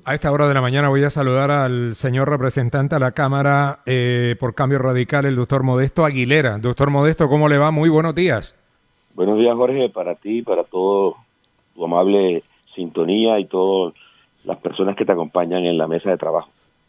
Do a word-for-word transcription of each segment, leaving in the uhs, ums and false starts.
A esta hora de la mañana voy a saludar al señor representante a la Cámara eh, por Cambio Radical, el doctor Modesto Aguilera. Doctor Modesto, ¿cómo le va? Muy buenos días. Buenos días, Jorge, para ti, para todo tu amable sintonía y todas las personas que te acompañan en la mesa de trabajo.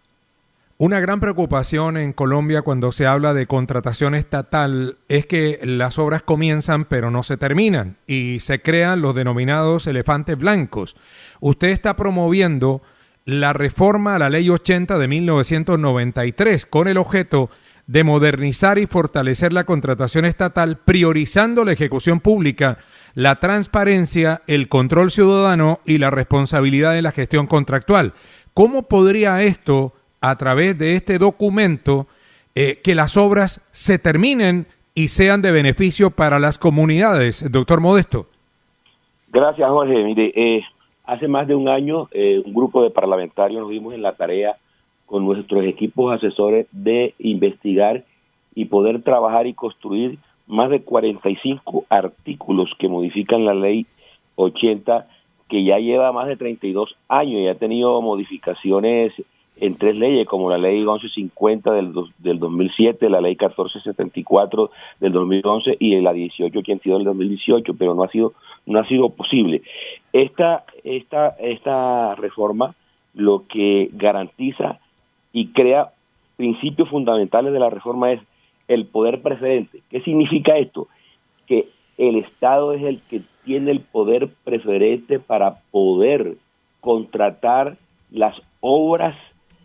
Una gran preocupación en Colombia cuando se habla de contratación estatal es que las obras comienzan pero no se terminan y se crean los denominados elefantes blancos. Usted está promoviendo la reforma a la Ley ochenta de mil novecientos noventa y tres con el objeto de modernizar y fortalecer la contratación estatal, priorizando la ejecución pública, la transparencia, el control ciudadano y la responsabilidad de la gestión contractual. ¿Cómo podría esto, a través de este documento, eh, que las obras se terminen y sean de beneficio para las comunidades, doctor Modesto? Gracias, Jorge. Mire, eh, hace más de un año eh, un grupo de parlamentarios nos dimos en la tarea con nuestros equipos asesores de investigar y poder trabajar y construir más de cuarenta y cinco artículos que modifican la ley ochenta, que ya lleva más de treinta y dos años y ha tenido modificaciones en tres leyes, como la ley once cincuenta del, del dos mil siete, la ley catorce setenta y cuatro del dos mil once y la dieciocho ochenta y dos del dos mil dieciocho, pero no ha sido no ha sido posible. Esta esta esta reforma lo que garantiza y crea principios fundamentales de la reforma es el poder preferente. ¿Qué significa esto? Que el Estado es el que tiene el poder preferente para poder contratar las obras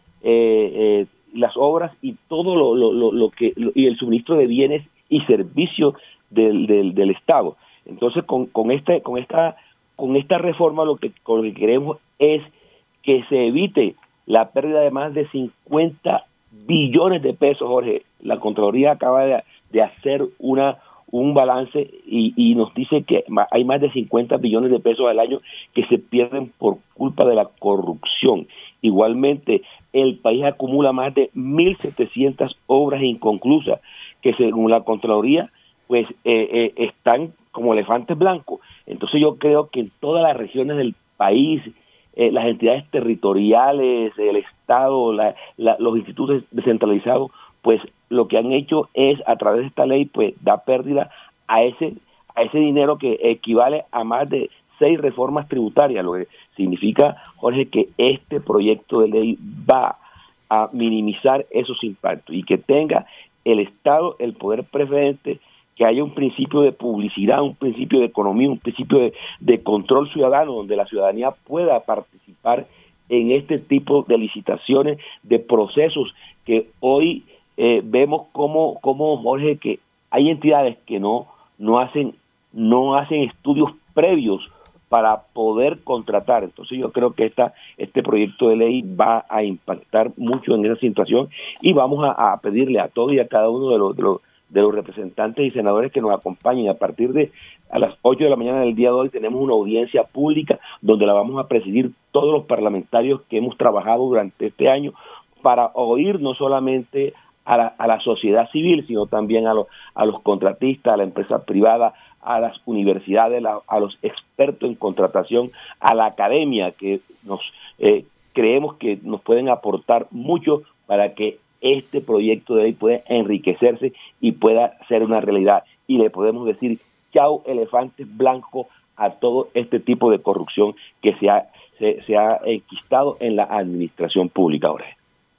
eh, eh, las obras y todo lo, lo, lo, lo que lo, y el suministro de bienes y servicios del, del, del Estado. Entonces con, con este con esta con esta reforma lo que, con lo que queremos es que se evite la pérdida de más de cincuenta billones de pesos, Jorge. La Contraloría acaba de, de hacer una un balance y, y nos dice que hay más de cincuenta billones de pesos al año que se pierden por culpa de la corrupción. Igualmente, el país acumula más de mil setecientas obras inconclusas que según la Contraloría pues eh, eh, están como elefantes blancos. Entonces yo creo que en todas las regiones del país, eh, las entidades territoriales, el Estado, la, la, los institutos descentralizados, pues lo que han hecho es, a través de esta ley, pues da pérdida a ese a ese dinero que equivale a más de seis reformas tributarias, lo que significa, Jorge, que este proyecto de ley va a minimizar esos impactos y que tenga el Estado el poder preferente, que haya un principio de publicidad, un principio de economía, un principio de, de control ciudadano, donde la ciudadanía pueda participar en este tipo de licitaciones, de procesos que hoy eh, vemos como, como, Jorge, que hay entidades que no, no hacen, no hacen estudios previos para poder contratar. Entonces yo creo que esta, este proyecto de ley va a impactar mucho en esa situación y vamos a, a pedirle a todos y a cada uno de los, de los de los representantes y senadores que nos acompañen. A partir de a las ocho de la mañana del día de hoy tenemos una audiencia pública donde la vamos a presidir todos los parlamentarios que hemos trabajado durante este año para oír no solamente a la, a la sociedad civil, sino también a los, a los contratistas, a la empresa privada, a las universidades, a, a los expertos en contratación, a la academia, que nos eh, creemos que nos pueden aportar mucho para que este proyecto de ley pueda enriquecerse y pueda ser una realidad. Y le podemos decir chao elefantes blancos a todo este tipo de corrupción que se ha, se, se ha enquistado en la administración pública ahora.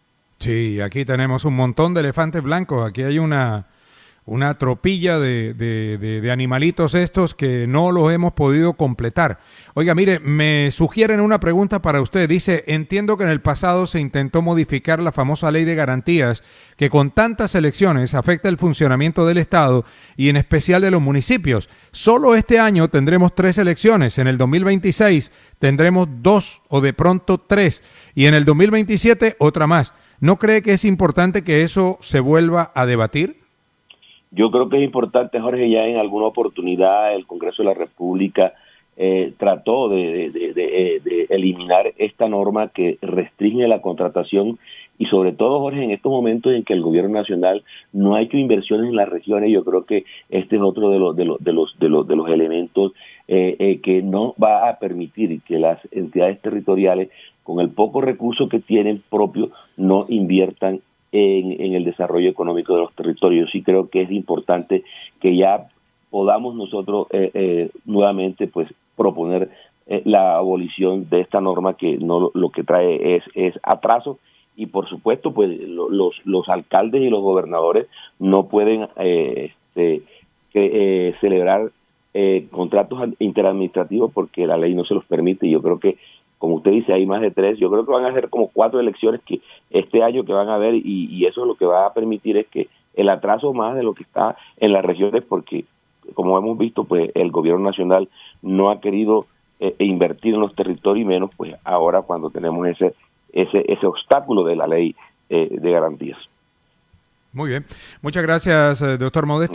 Sí, aquí tenemos un montón de elefantes blancos. Aquí hay una, una tropilla de, de, de, de animalitos estos que no los hemos podido completar. Oiga, mire, me sugieren una pregunta para usted. Dice, entiendo que en el pasado se intentó modificar la famosa ley de garantías que con tantas elecciones afecta el funcionamiento del Estado y en especial de los municipios. Solo este año tendremos tres elecciones. En el dos mil veintiséis tendremos dos o de pronto tres y en el dos mil veintisiete otra más. ¿No cree que es importante que eso se vuelva a debatir? Yo creo que es importante, Jorge, ya en alguna oportunidad el Congreso de la República eh, trató de, de, de, de eliminar esta norma que restringe la contratación y sobre todo, Jorge, en estos momentos en que el gobierno nacional no ha hecho inversiones en las regiones, yo creo que este es otro de los de los de los de los, de los elementos eh, eh, que no va a permitir que las entidades territoriales, con el poco recurso que tienen propio, no inviertan en, en el desarrollo económico de los territorios. Sí creo que es importante que ya podamos nosotros eh, eh, nuevamente pues proponer eh, la abolición de esta norma que no lo que trae es es atraso. Y por supuesto, pues lo, los los alcaldes y los gobernadores no pueden eh, este, que, eh, celebrar eh, contratos interadministrativos porque la ley no se los permite. Y yo creo que, como usted dice, hay más de tres. Yo creo que van a ser como cuatro elecciones que este año que van a haber y, y eso lo que va a permitir es que el atraso más de lo que está en las regiones, porque como hemos visto, pues el gobierno nacional no ha querido eh, invertir en los territorios y menos, pues ahora cuando tenemos ese ese ese obstáculo de la ley eh, de garantías. Muy bien. Muchas gracias, doctor Modesto.